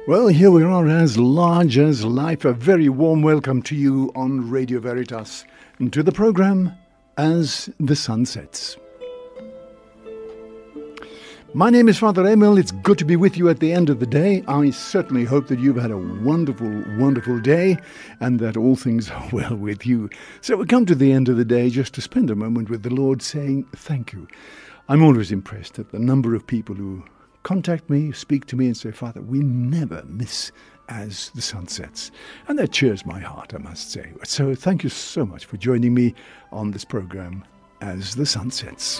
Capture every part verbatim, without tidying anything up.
Well, here we are, as large as life. A very warm welcome to you on Radio Veritas and to the program As the Sun Sets. My name is Father Emil. It's good to be with you at the end of the day. I certainly hope that you've had a wonderful, wonderful day and that all things are well with you. So we come to the end of the day just to spend a moment with the Lord saying thank you. I'm always impressed at the number of people who contact me, speak to me and say, Father, we never miss As the Sun Sets. And that cheers my heart, I must say. So thank you so much for joining me on this program, As the Sun Sets.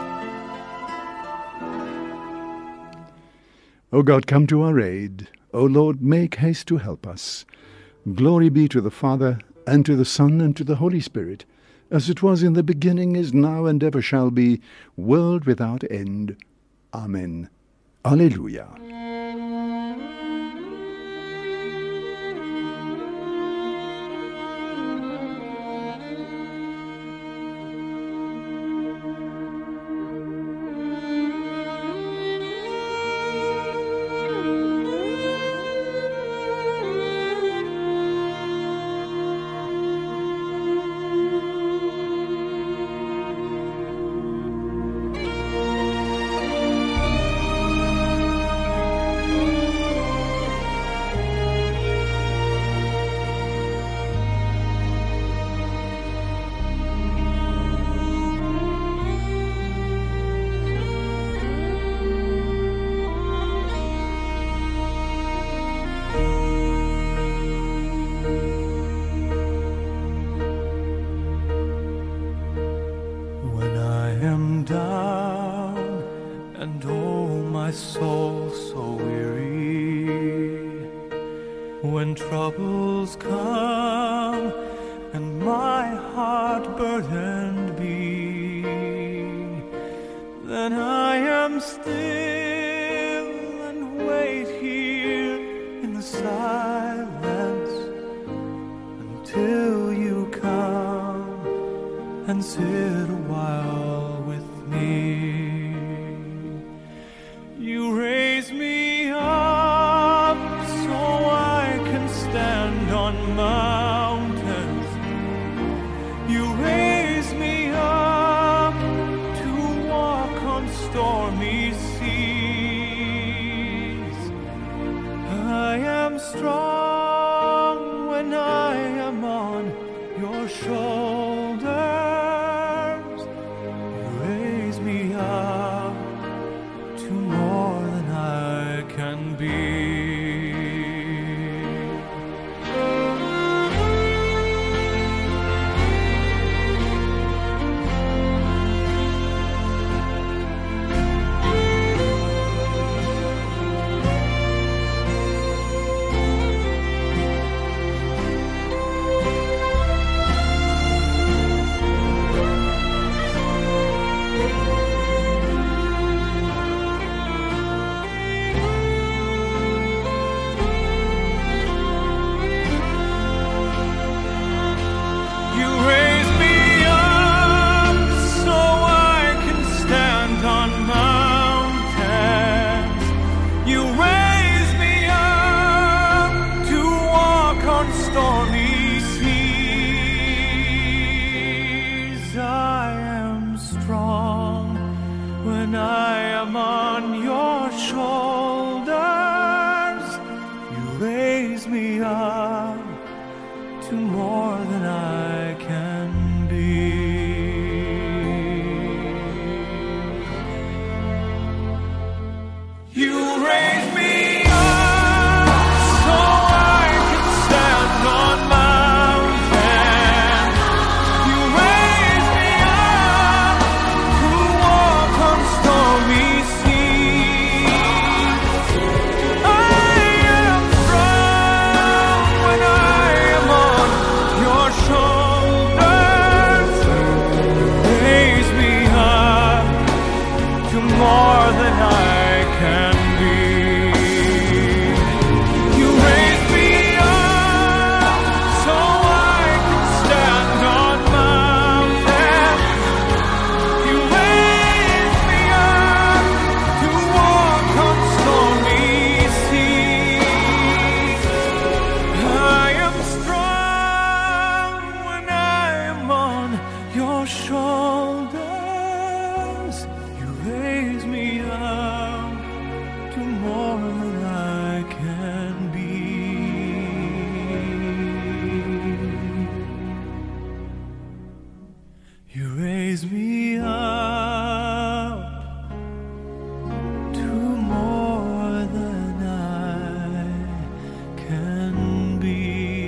O God, come to our aid. O Lord, make haste to help us. Glory be to the Father, and to the Son, and to the Holy Spirit, as it was in the beginning, is now, and ever shall be, world without end. Amen. Alleluia. When troubles come and my heart burdened be, then I am still and wait here in the silence until you come and sit a while with me. You raise me up so I can stand on mountains. You raise me up to walk on stormy seas. I am strong when I am on your shoulders. You raise me up to more than I can be. When shoulders, you raise me up to more than I can be. You raise me up to more than I can be.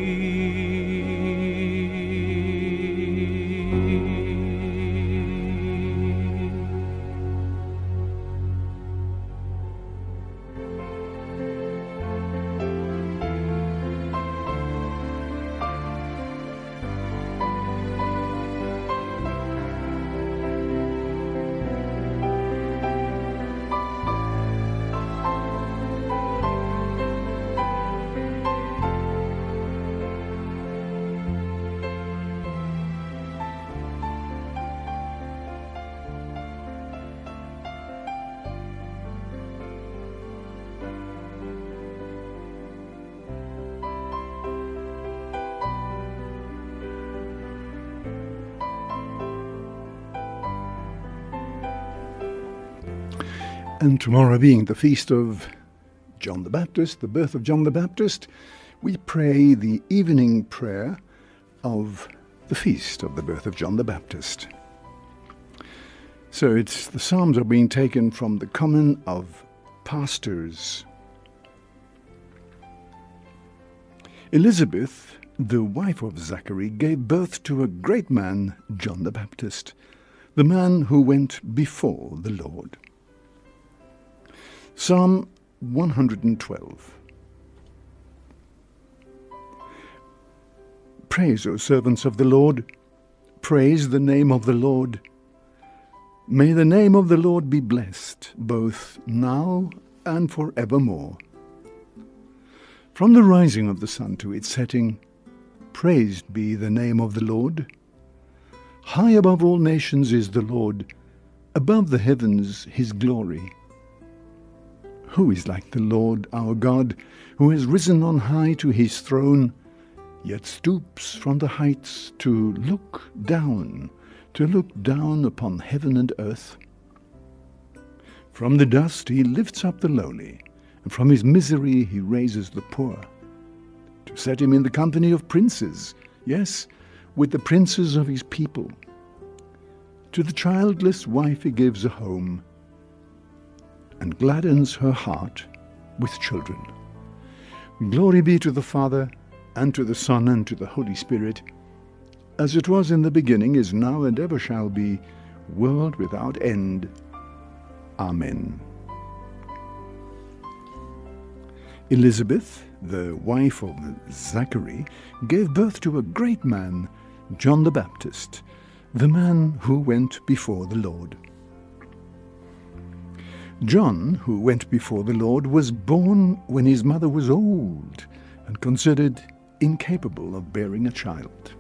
And tomorrow being the feast of John the Baptist, the birth of John the Baptist, we pray the evening prayer of the feast of the birth of John the Baptist. So it's the Psalms are being taken from the Common of Pastors. Elizabeth, the wife of Zachary, gave birth to a great man, John the Baptist, the man who went before the Lord. Psalm one hundred twelve. Praise, O servants of the Lord. Praise the name of the Lord. May the name of the Lord be blessed, both now and forevermore. From the rising of the sun to its setting, praised be the name of the Lord. High above all nations is the Lord, above the heavens his glory. Who is like the Lord our God, who has risen on high to his throne, yet stoops from the heights to look down, to look down upon heaven and earth? From the dust he lifts up the lowly, and from his misery he raises the poor, to set him in the company of princes, yes, with the princes of his people. To the childless wife he gives a home, and gladdens her heart with children. Glory be to the Father, and to the Son, and to the Holy Spirit, as it was in the beginning, is now, and ever shall be, world without end. Amen. Elizabeth, the wife of Zachary, gave birth to a great man, John the Baptist, the man who went before the Lord. John, who went before the Lord, was born when his mother was old and considered incapable of bearing a child.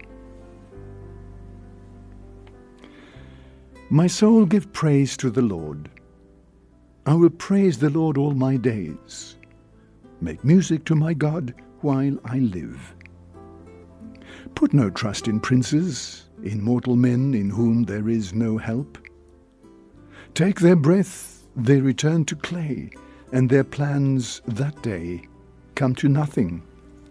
My soul, give praise to the Lord. I will praise the Lord all my days. Make music to my God while I live. Put no trust in princes, in mortal men in whom there is no help. Take their breath, they return to clay, and their plans that day come to nothing.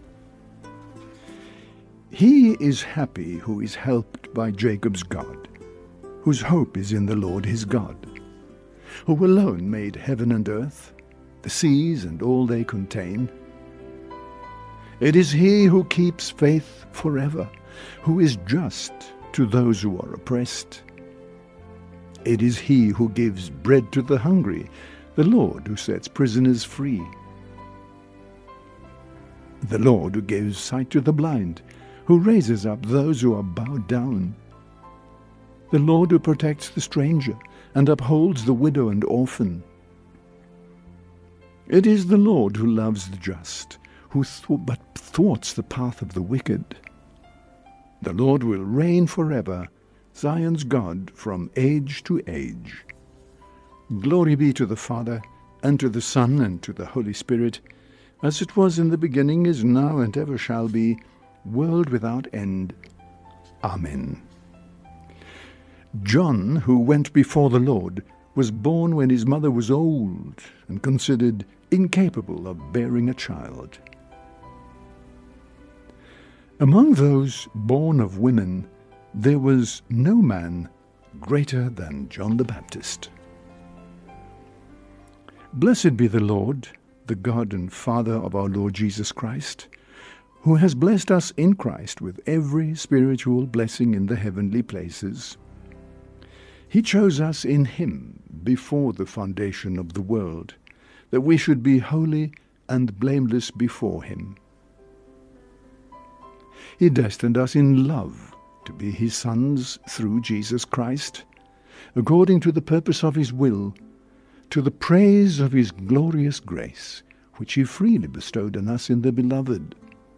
He is happy who is helped by Jacob's God, whose hope is in the Lord his God, who alone made heaven and earth, the seas and all they contain. It is he who keeps faith forever, who is just to those who are oppressed. It is he who gives bread to the hungry, the Lord who sets prisoners free. The Lord who gives sight to the blind, who raises up those who are bowed down. The Lord who protects the stranger and upholds the widow and orphan. It is the Lord who loves the just, who th- but thwarts the path of the wicked. The Lord will reign forever, Zion's God from age to age. Glory be to the Father, and to the Son, and to the Holy Spirit, as it was in the beginning, is now, and ever shall be, world without end. Amen. John, who went before the Lord, was born when his mother was old and considered incapable of bearing a child. Among those born of women, there was no man greater than John the Baptist. Blessed be the Lord, the God and Father of our Lord Jesus Christ, who has blessed us in Christ with every spiritual blessing in the heavenly places. He chose us in him before the foundation of the world, that we should be holy and blameless before him. He destined us in love to be his sons through Jesus Christ, according to the purpose of his will, to the praise of his glorious grace, which he freely bestowed on us in the Beloved.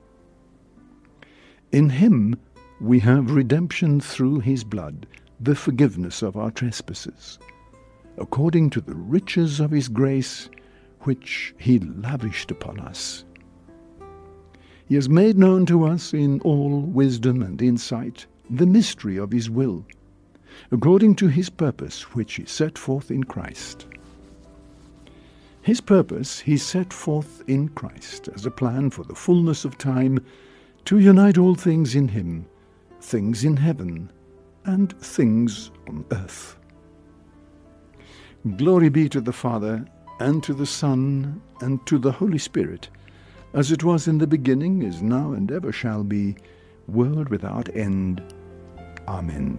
In him we have redemption through his blood, the forgiveness of our trespasses, according to the riches of his grace, which he lavished upon us. He has made known to us in all wisdom and insight the mystery of his will, according to his purpose which he set forth in Christ. His purpose he set forth in Christ as a plan for the fullness of time to unite all things in him, things in heaven and things on earth. Glory be to the Father, and to the Son, and to the Holy Spirit, as it was in the beginning, is now, and ever shall be, world without end. Amen.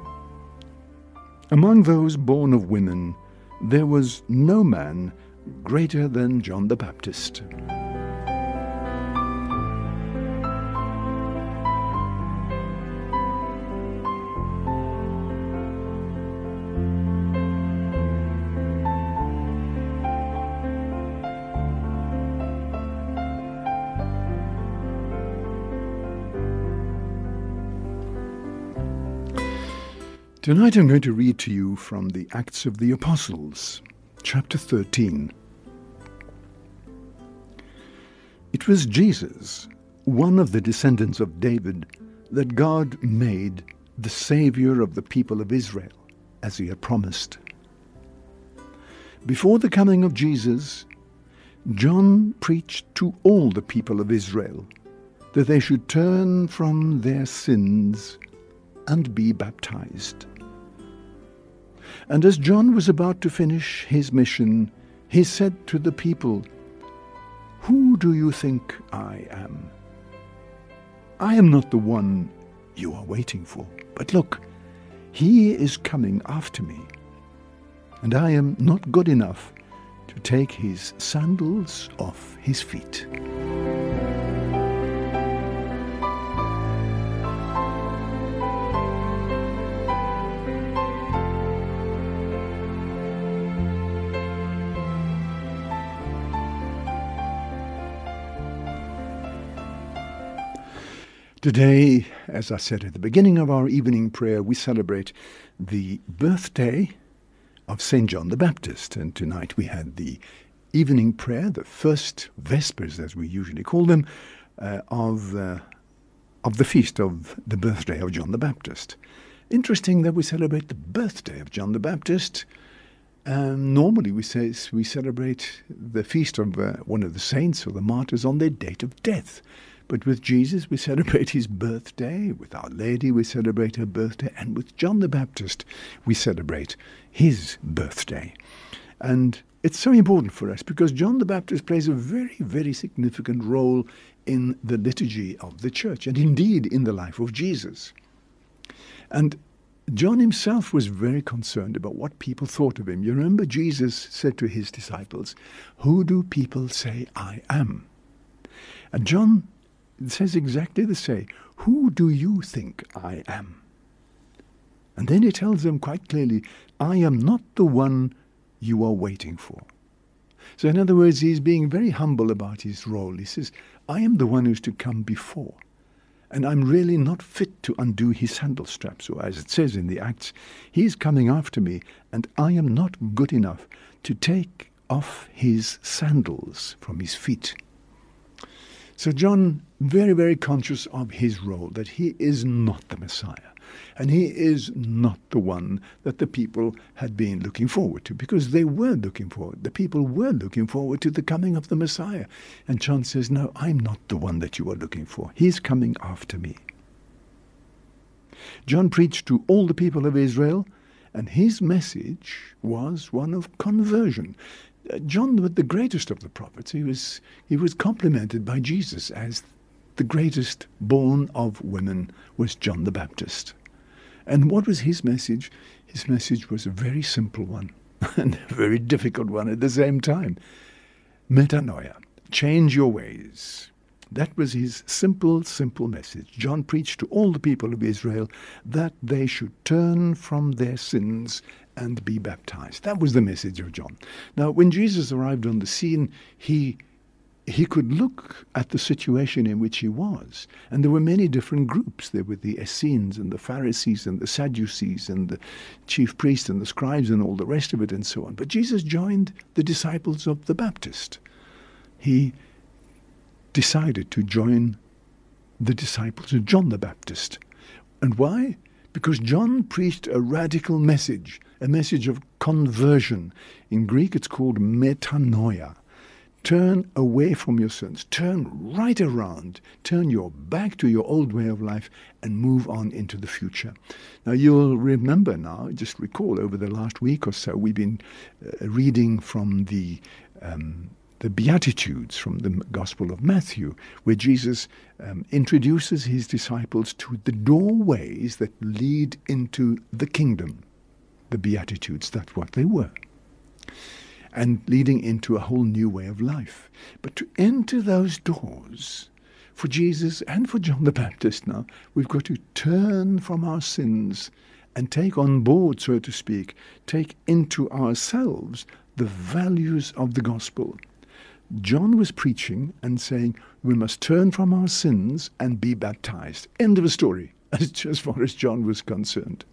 Among those born of women, there was no man greater than John the Baptist. Tonight I'm going to read to you from the Acts of the Apostles, chapter thirteen. It was Jesus, one of the descendants of David, that God made the Saviour of the people of Israel, as he had promised. Before the coming of Jesus, John preached to all the people of Israel that they should turn from their sins and be baptized. And as John was about to finish his mission, he said to the people, "Who do you think I am? I am not the one you are waiting for, but look, he is coming after me, and I am not good enough to take his sandals off his feet." Today, as I said at the beginning of our evening prayer, we celebrate the birthday of Saint John the Baptist. And tonight we had the evening prayer, the first Vespers, as we usually call them, uh, of, uh, of the feast of the birthday of John the Baptist. Interesting that we celebrate the birthday of John the Baptist. Um, normally we say we celebrate the feast of uh, one of the saints or the martyrs on their date of death. But with Jesus, we celebrate his birthday. With Our Lady, we celebrate her birthday. And with John the Baptist, we celebrate his birthday. And it's so important for us because John the Baptist plays a very, very significant role in the liturgy of the church and indeed in the life of Jesus. And John himself was very concerned about what people thought of him. You remember Jesus said to his disciples, "Who do people say I am?" And John says exactly the same. "Who do you think I am?" And then he tells them quite clearly, "I am not the one you are waiting for." So in other words, he's being very humble about his role. He says, "I am the one who's to come before, and I'm really not fit to undo his sandal straps." So as it says in the Acts, he's coming after me, and I am not good enough to take off his sandals from his feet. So John, very, very conscious of his role, that he is not the Messiah. And he is not the one that the people had been looking forward to, because they were looking forward. The people were looking forward to the coming of the Messiah. And John says, no, I'm not the one that you are looking for. He's coming after me. John preached to all the people of Israel, and his message was one of conversion. Uh, John was the greatest of the prophets. He was, he was complimented by Jesus as the greatest born of women was John the Baptist. And what was his message? His message was a very simple one and a very difficult one at the same time. Metanoia, change your ways. That was his simple, simple message. John preached to all the people of Israel that they should turn from their sins and be baptized. That was the message of John. Now, when Jesus arrived on the scene, he he could look at the situation in which he was. And there were many different groups. There were the Essenes and the Pharisees and the Sadducees and the chief priests and the scribes and all the rest of it and so on. But Jesus joined the disciples of the Baptist. He decided to join the disciples of John the Baptist. And why? Because John preached a radical message, a message of conversion. In Greek it's called metanoia. Turn away from your sins. Turn right around. Turn your back to your old way of life and move on into the future. Now you'll remember now, just recall over the last week or so, we've been uh, reading from the um, the Beatitudes from the Gospel of Matthew, where Jesus um, introduces his disciples to the doorways that lead into the kingdom. The Beatitudes, that's what they were. And leading into a whole new way of life. But to enter those doors, for Jesus and for John the Baptist now, we've got to turn from our sins and take on board, so to speak, take into ourselves the values of the gospel. John was preaching and saying, we must turn from our sins and be baptized. End of the story, as far as John was concerned.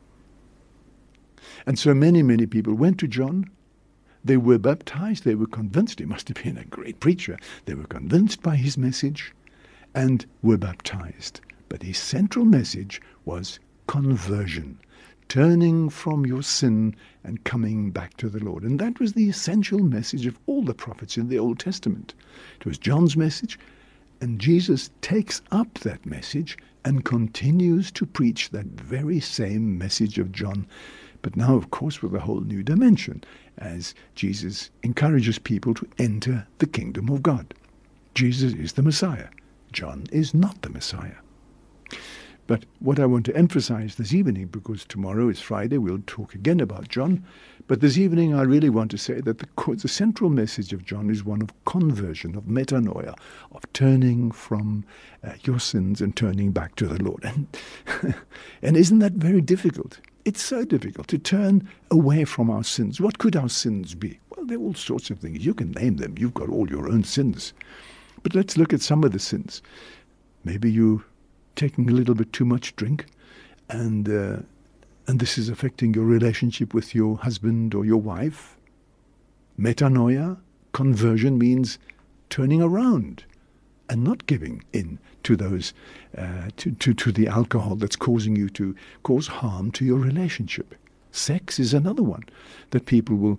And so many, many people went to John. They were baptized. They were convinced. He must have been a great preacher. They were convinced by his message and were baptized. But his central message was conversion. Turning from your sin and coming back to the Lord. And that was the essential message of all the prophets in the Old Testament. It was John's message, and Jesus takes up that message and continues to preach that very same message of John, but now, of course, with a whole new dimension, as Jesus encourages people to enter the kingdom of God. Jesus is the Messiah. John is not the Messiah. But what I want to emphasize this evening, because tomorrow is Friday, we'll talk again about John, but this evening I really want to say that the, the central message of John is one of conversion, of metanoia, of turning from uh, your sins and turning back to the Lord. And, and isn't that very difficult? It's so difficult to turn away from our sins. What could our sins be? Well, there are all sorts of things. You can name them. You've got all your own sins. But let's look at some of the sins. Maybe you taking a little bit too much drink, and uh, and this is affecting your relationship with your husband or your wife. Metanoia, conversion, means turning around and not giving in to those uh, to, to to the alcohol that's causing you to cause harm to your relationship. Sex is another one that people will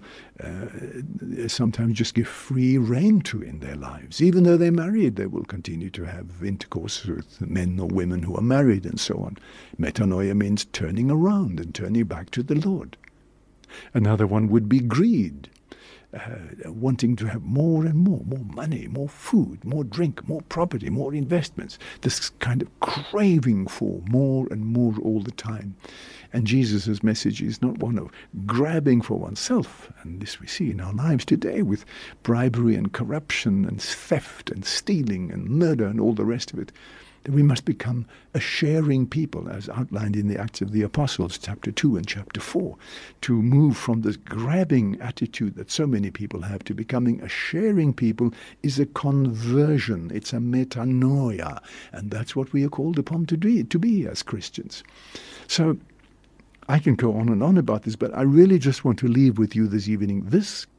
uh, sometimes just give free rein to in their lives. Even though they're married, they will continue to have intercourse with men or women who are married and so on. Metanoia means turning around and turning back to the Lord. Another one would be greed. Uh, wanting to have more and more, more money, more food, more drink, more property, more investments. This kind of craving for more and more all the time. And Jesus' message is not one of grabbing for oneself. And this we see in our lives today with bribery and corruption and theft and stealing and murder and all the rest of it. That we must become a sharing people, as outlined in the Acts of the Apostles, chapter two and chapter four, to move from this grabbing attitude that so many people have to becoming a sharing people is a conversion. It's a metanoia, and that's what we are called upon to be, to be as Christians. So I can go on and on about this, but I really just want to leave with you this evening this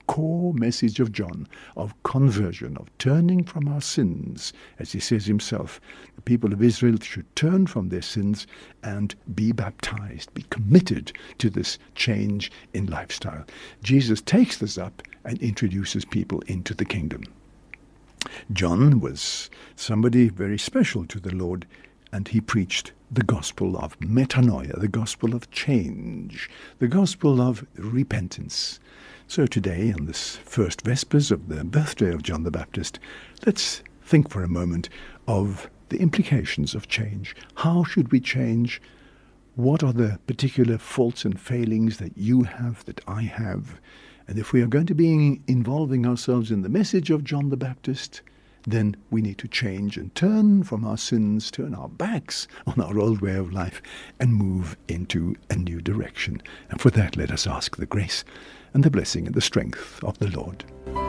core message of John, of conversion, of turning from our sins. As he says himself, the people of Israel should turn from their sins and be baptized, be committed to this change in lifestyle. Jesus takes this up and introduces people into the kingdom. John was somebody very special to the Lord, and he preached the gospel of metanoia, the gospel of change, the gospel of repentance. So today, on this first Vespers of the birthday of John the Baptist, let's think for a moment of the implications of change. How should we change? What are the particular faults and failings that you have, that I have? And if we are going to be involving ourselves in the message of John the Baptist, then we need to change and turn from our sins, turn our backs on our old way of life, and move into a new direction. And for that, let us ask the grace and the blessing and the strength of the Lord.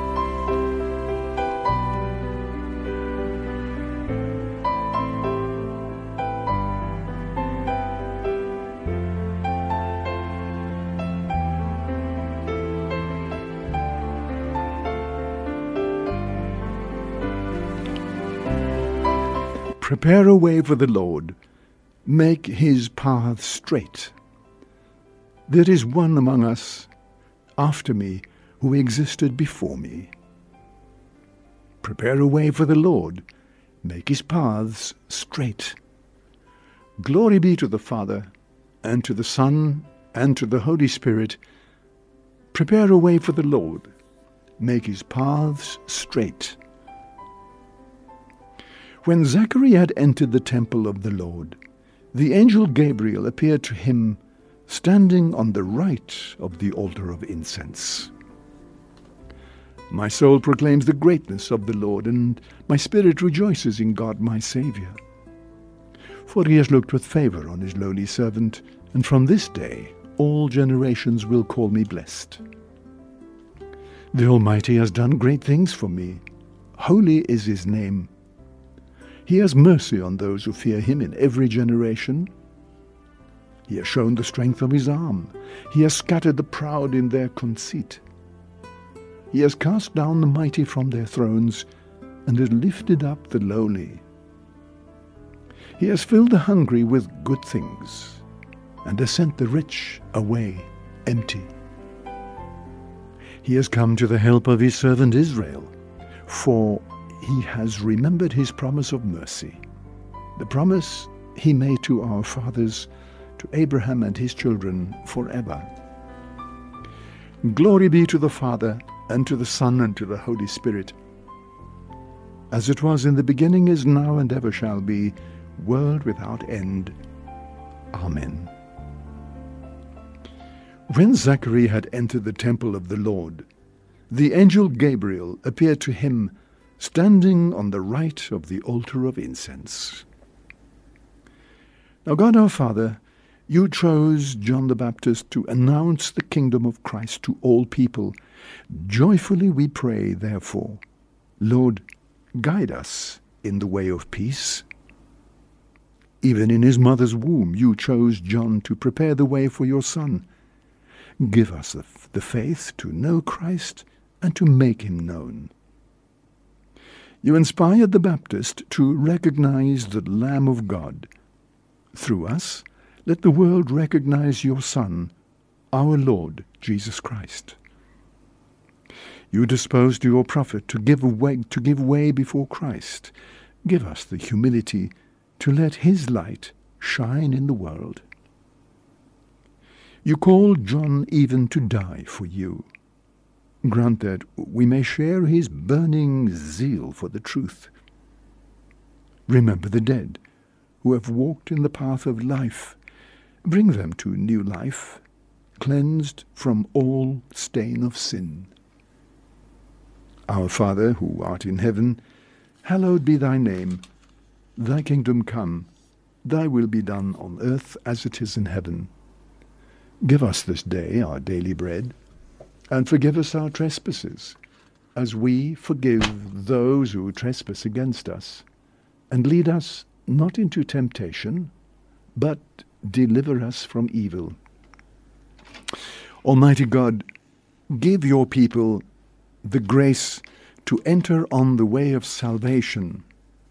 Prepare a way for the Lord, make his path straight. There is one among us after me who existed before me. Prepare a way for the Lord, make his paths straight. Glory be to the Father, and to the Son, and to the Holy Spirit. Prepare a way for the Lord, make his paths straight. When Zachary had entered the temple of the Lord, the angel Gabriel appeared to him, standing on the right of the altar of incense. My soul proclaims the greatness of the Lord, and my spirit rejoices in God my Saviour. For he has looked with favour on his lowly servant, and from this day all generations will call me blessed. The Almighty has done great things for me. Holy is his name. He has mercy on those who fear him in every generation. He has shown the strength of his arm. He has scattered the proud in their conceit. He has cast down the mighty from their thrones, and has lifted up the lowly. He has filled the hungry with good things, and has sent the rich away empty. He has come to the help of his servant Israel, for he has remembered his promise of mercy, the promise he made to our fathers, to Abraham and his children forever. Glory be to the Father, and to the Son, and to the Holy Spirit, as it was in the beginning, is now, and ever shall be, world without end. Amen. When Zachary had entered the temple of the Lord, the angel Gabriel appeared to him, standing on the right of the altar of incense. Now God our Father, you chose John the Baptist to announce the kingdom of Christ to all people. Joyfully we pray, therefore, Lord, guide us in the way of peace. Even in his mother's womb you chose John to prepare the way for your Son. Give us the, the faith to know Christ and to make him known. You inspired the Baptist to recognize the Lamb of God. Through us, let the world recognize your Son, our Lord Jesus Christ. You disposed your prophet to give way, to give way before Christ. Give us the humility to let his light shine in the world. You called John even to die for you. Grant that we may share his burning zeal for the truth. Remember the dead who have walked in the path of life. Bring them to new life, cleansed from all stain of sin. Our Father, who art in heaven, hallowed be thy name. Thy kingdom come, thy will be done on earth as it is in heaven. Give us this day our daily bread, and forgive us our trespasses, as we forgive those who trespass against us. And lead us not into temptation, but deliver us from evil. Almighty God, give your people the grace to enter on the way of salvation.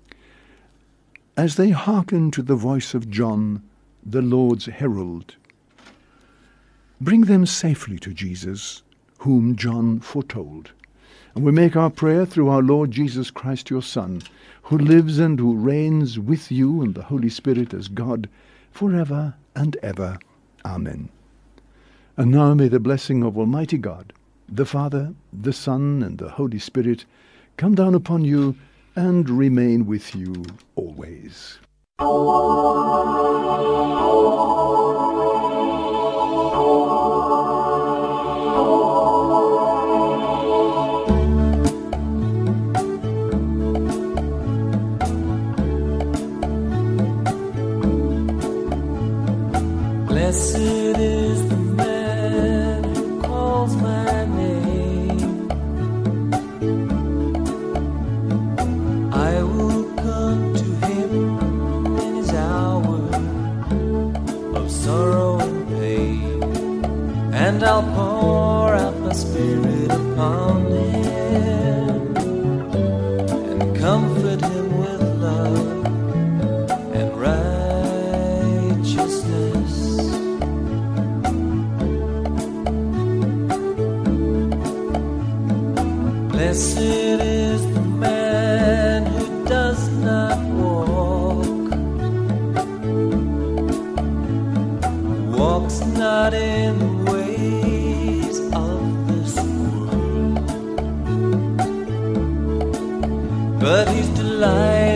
As they hearken to the voice of John, the Lord's herald, bring them safely to Jesus, whom John foretold. And we make our prayer through our Lord Jesus Christ, your Son, who lives and who reigns with you and the Holy Spirit as God, forever and ever. Amen. And now may the blessing of Almighty God, the Father, the Son, and the Holy Spirit come down upon you and remain with you always. Blessed is the man who calls my name. I will come to him in his hour of sorrow and pain, and I'll pour out my spirit upon him and comfort him with love and righteousness. Blessed is the man who does not walk, walks not in the ways of this world, but his delight